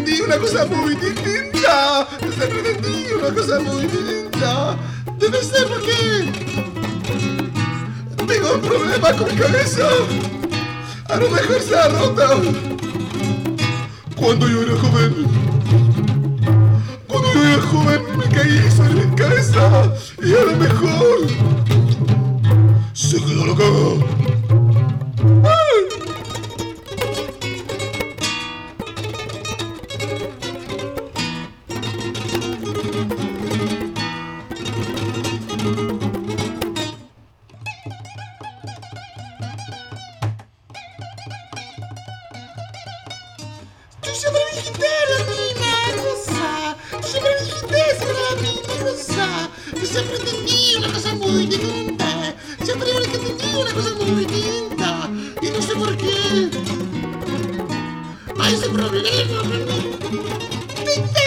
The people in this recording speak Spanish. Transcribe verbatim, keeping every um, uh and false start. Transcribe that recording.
pretendí una cosa muy distinta. Siempre pretendí una cosa muy distinta. Debe ser porque tengo un problema con mi cabeza. A lo mejor se ha roto. Cuando yo era joven, cuando yo era joven me caí sobre mi cabeza y a lo mejor se quedó la caga. Tú siempre dijiste la misma cosa. Tú siempre dijiste ser la misma cosa. Yo siempre entendí una cosa muy distinta. Siempre entendí una cosa muy distinta. Y no sé por qué hay ese problema.